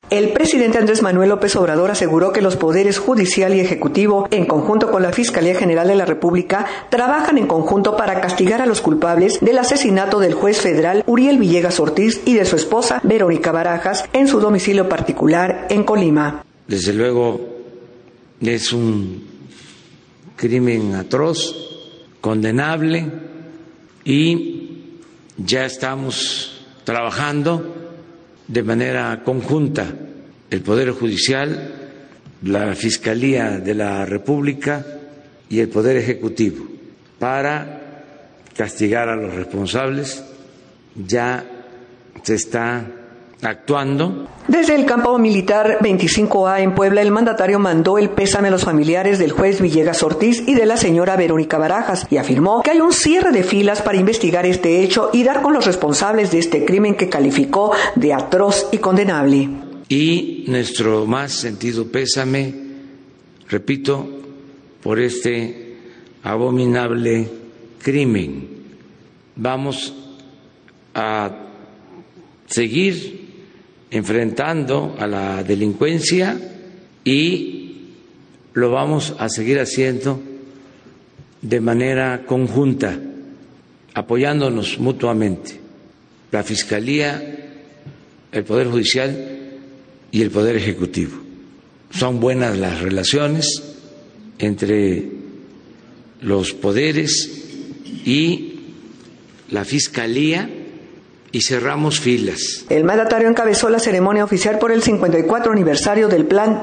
El presidente Andrés Manuel López Obrador aseguró que los poderes judicial y ejecutivo, en conjunto con la Fiscalía General de la República, trabajan en conjunto para castigar a los culpables del asesinato del juez federal Uriel Villegas Ortiz y de su esposa Verónica Barajas en su domicilio particular en Colima. Desde luego es un crimen atroz, condenable, y ya estamos trabajando de manera conjunta, el Poder Judicial, la Fiscalía de la República y el Poder Ejecutivo, para castigar a los responsables. Ya se está actuando. Desde el campo militar 25A en Puebla, el mandatario mandó el pésame a los familiares del juez Villegas Ortiz y de la señora Verónica Barajas y afirmó que hay un cierre de filas para investigar este hecho y dar con los responsables de este crimen que calificó de atroz y condenable. Y nuestro más sentido pésame, repito, por este abominable crimen. Vamos a seguir enfrentando a la delincuencia y lo vamos a seguir haciendo de manera conjunta, apoyándonos mutuamente, la Fiscalía, el Poder Judicial y el Poder Ejecutivo. Son buenas las relaciones entre los poderes y la Fiscalía, y cerramos filas. El mandatario encabezó la ceremonia oficial por el 54 aniversario del Plan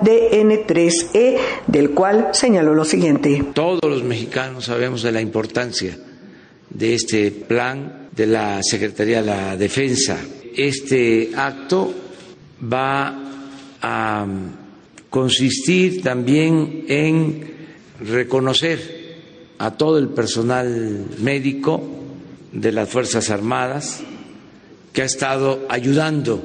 DN3E, del cual señaló lo siguiente. Todos los mexicanos sabemos de la importancia de este plan de la Secretaría de la Defensa. Este acto va a consistir también en reconocer a todo el personal médico de las Fuerzas Armadas que ha estado ayudando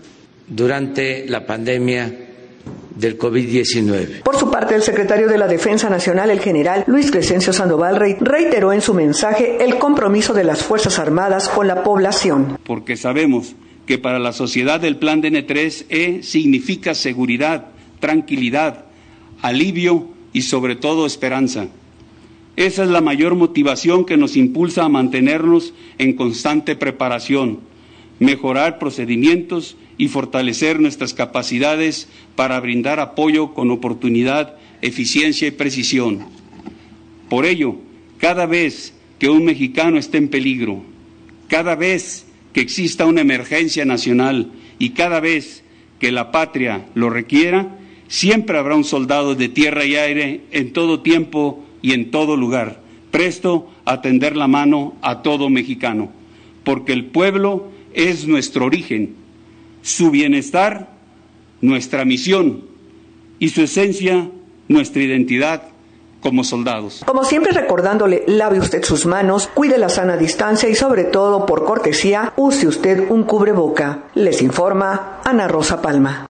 durante la pandemia del COVID-19. Por su parte, el secretario de la Defensa Nacional, el general Luis Crescencio Sandoval, reiteró en su mensaje el compromiso de las Fuerzas Armadas con la población. Porque sabemos que para la sociedad el plan DN3E significa seguridad, tranquilidad, alivio y sobre todo esperanza. Esa es la mayor motivación que nos impulsa a mantenernos en constante preparación, mejorar procedimientos y fortalecer nuestras capacidades para brindar apoyo con oportunidad, eficiencia y precisión. Por ello, cada vez que un mexicano esté en peligro, cada vez que exista una emergencia nacional y cada vez que la patria lo requiera, siempre habrá un soldado de tierra y aire en todo tiempo y en todo lugar, presto a tender la mano a todo mexicano, porque el pueblo es nuestro origen, su bienestar, nuestra misión y su esencia, nuestra identidad como soldados. Como siempre recordándole, lave usted sus manos, cuide la sana distancia y sobre todo, por cortesía, use usted un cubreboca. Les informa Ana Rosa Palma.